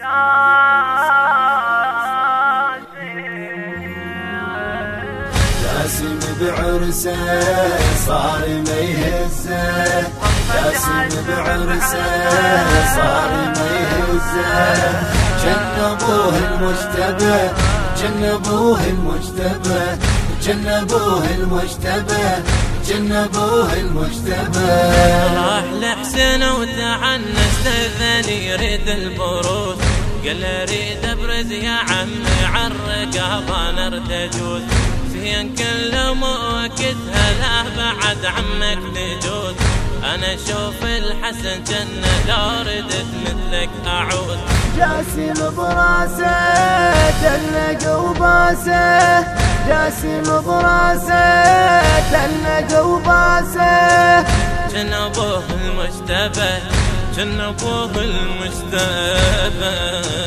جاسم بعرسه صار ما يهزه، جاسم بعرسه صار ما يهزه. جنبوه المجتبى، جنبوه المجتبى، جنبوه المجتبى، جنبوه المجتبى. راح لحسين وتعنس للذني يريد البروز، قال اريد ابرز يا عمي عالرقابه نرد اجوز. زين كلهم وقتها لا بعد عمك تجوز. انا اشوف الحسن جنة لو ردت مثلك اعود. جاسم براسه تنق وباسه، جاسم براسه تنق وباسه. جنبوه المجتبى، جنبوه المجتبى.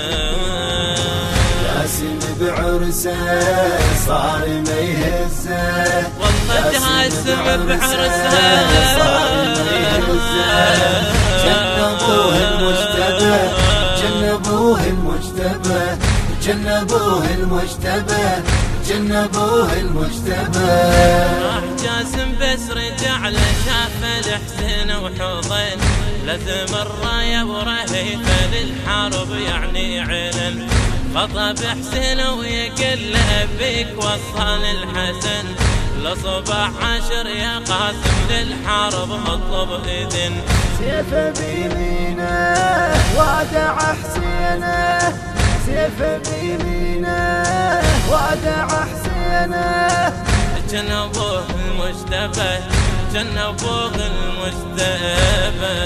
جاسم بعرسه صار ما يهزه، والله جاسم بعرسه صار ما يهزه. جنبوه المجتبى، جنبوه المجتبى، جنبوه المجتبى، جنبوه المجتبى. راح جاسم بس رجع له شاف الحسين وحوضين، لازم الرايه ورهيفه للحرب يعني علن. خطب حسين ويقل له بيك وصل الحسن، لصبح عشر يا قاسم للحرب اطلب اذن. سيفه بيمينه وادع حسينه، سيفه بيمينه وادع حسينه. جنبوه المجتبى، جنبوه المجتبى.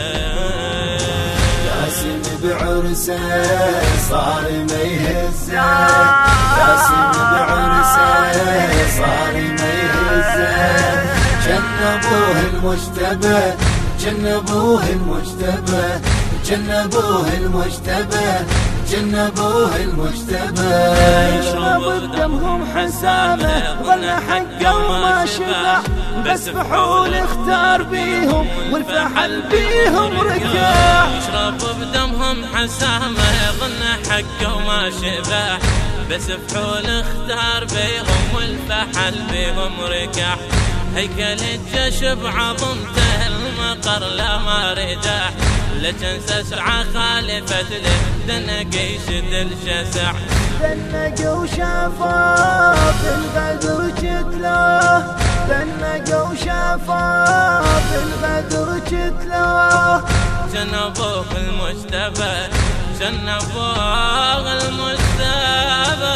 جاسم بعرسه صار ما يهزه، جاسم بعرسه صار ما يهزه. جنبوه المجتبى، جنبوه المجتبى، جنبوه المجتبى، جنبوه المجتبى. يشرب بدمهم حسامه ظل حقه وما شبع، بس فحول اختار بيهم والفحل بيهم ركع. يشرب بدمهم حسامه ظن حقه وما شبع، بس فحول اختار بيهم والفحل بيهم ركع. هيكل الجيش بعظمته المقر لا ما رجع، لكن سسعى خالفة له دنق يشد الشسع. دنق وشافه في البدر جتله، دنق وشافه في البدر جتله. جنبوه المجتبى، جنبوه المجتبى.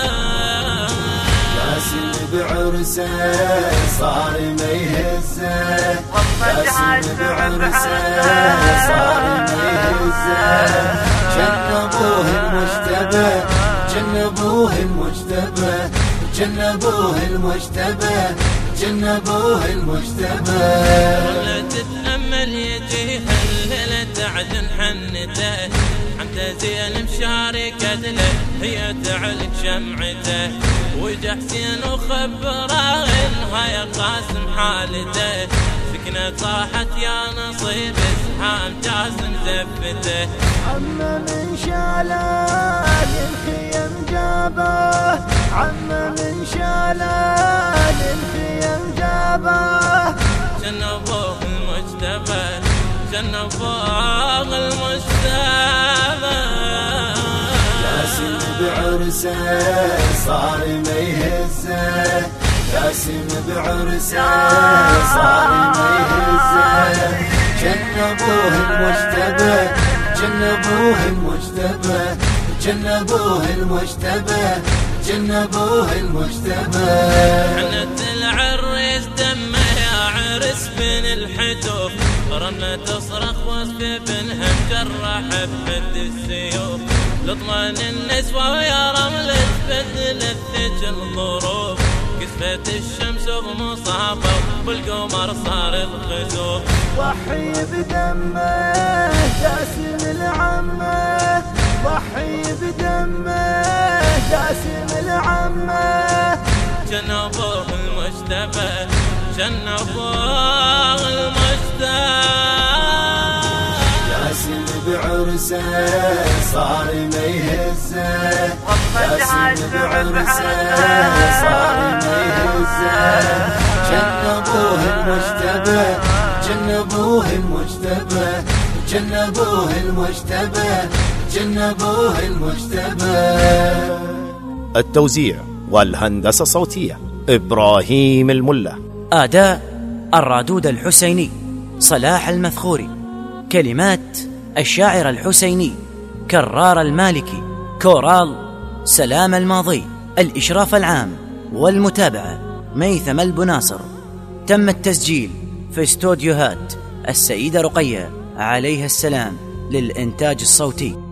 جاسم بعرسه صار ما يهزه، جاسم بعرسه صار ما يهزه. جنبوه المجتبى، جنبوه المجتبى، جنبوه المجتبى، جنبوه المجتبى. ولا تتأمل يجيها الليلة عدن حنته، حمته زين مشاركة له هي تعلق شمعته. وجا حسين وخبره انها يا قاسم حالته، سكنة صاحت يا نصيب اسحام جاسم زفته. عم من شالان الخيم جابه، عم من شالان الخيم جابه. جنبوه المجتبى، جنبوه المجتبى. جاسم بعرسه صار ما يهزه، جاسم بعرسه صار ما يهزه. جنبوه المجتبى، جنبوه المجتبى، جنبوه المجتبى، جنبوه المجتبى. حنت العريس دمه يا عرس بن الحتوف، رنة تصرخ وصف بنها مجرح بحد السيوف. لطمان النسوة ويا رمل تبدل الثج الظروف، كسفت الشمس بمصابة والقمر صار الخسوف. وحي بدمه جاسم العمه، وحي بدمه جاسم العمه. جنبوه المجتبى، جنبوه المجتبى. جاسم بعرسه صار ما بعرسه صار ما يهزه جنبوه المجتبى جنبوه المجتبى جنبوه المجتبى جنبوه المجتبى. التوزيع والهندسة الصوتية إبراهيم الملا. أداء الرادود الحسيني صلاح المذخوري. كلمات الشاعر الحسيني كرار المالكي. كورال سلام الماضي. الإشراف العام والمتابعة ميثم البناصر. تم التسجيل في استوديوهات السيدة رقية عليها السلام للإنتاج الصوتي.